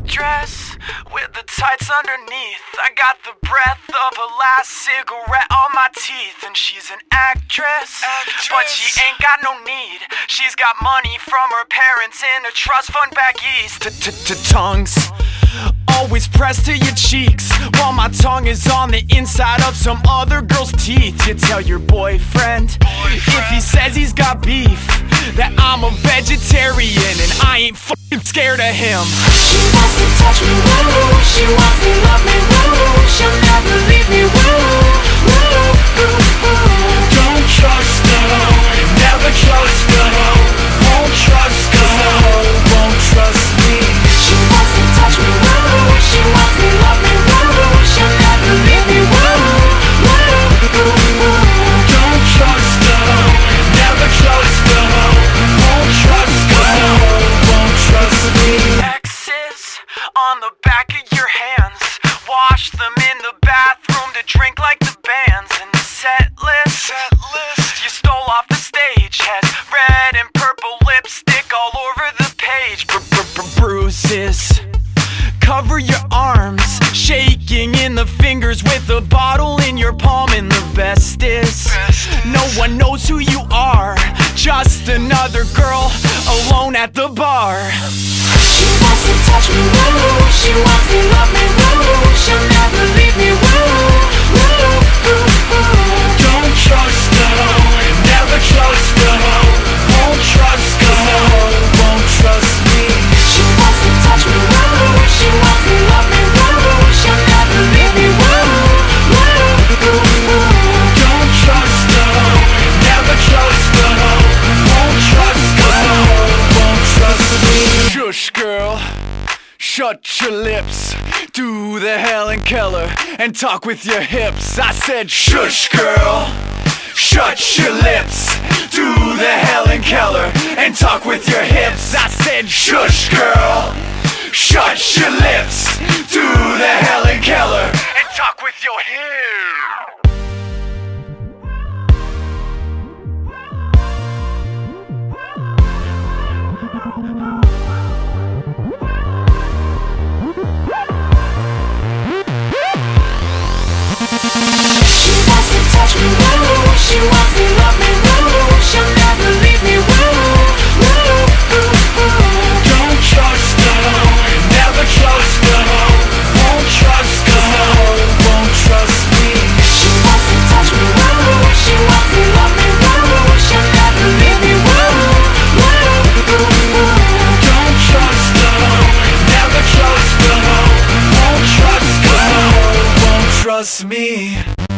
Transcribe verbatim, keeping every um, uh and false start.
dress with the tights underneath. I got the breath of a last cigarette on my teeth. And she's an actress, actress, but she ain't got no need. She's got money from her parents in a trust fund back east. Tongues always pressed to your cheeks, while my tongue is on the inside of some other girl's teeth. You tell your boyfriend, boyfriend if he says he's got beef, that I'm a vegetarian and I ain't fucking scared of him. She wants to touch me, woo. She wants to love me, woo. She'll never leave me, woo. Woo, woo, woo. Don't trust her, never trust her. Won't trust her, won't trust me. She wants to touch me, woo. She wants to love me, woo. She'll never leave me, woo. Woo, woo, woo. Don't trust her, never trust her. Won't trust her, won't trust me. X's on the back of your hands, wash them in the bathroom to drink like the bands. And the set list, set list you stole off the stage has red and purple lipstick all over the page. Bruises cover your arms, shaking in the fingers with a bottle in your palm. And the best is, no one knows who you are, just another girl alone at the bar. She wants to touch me, woo. She wants to love me, woo. She'll never leave me, woo. Woo, woo, woo. Don't trust her, never trust her. Won't trust her, won't trust me. She wants to touch me, woo. She wants to love me, woo. She'll never leave me, woo. Woo, woo, woo. Don't trust her, never trust her. Won't trust her, won't trust me. Shush, girl, shut your lips. Do the Helen Keller and talk with your hips. I said shush, girl, shut your lips. Do the Helen Keller and talk with your hips. I said shush, girl, shut your lips. Do the Helen Keller and talk with your hips. She wants to touch me, woo. She wants to love me, woo. She'll never leave me, woo. Woo, woo, woo. Don't trust her, never trust her. Won't trust her, won't trust me. She wants to touch me, woo. She wants to love me, woo. She'll never leave me, woo. Woo, woo, woo. Don't trust her, never trust her. Won't trust her, won't trust me.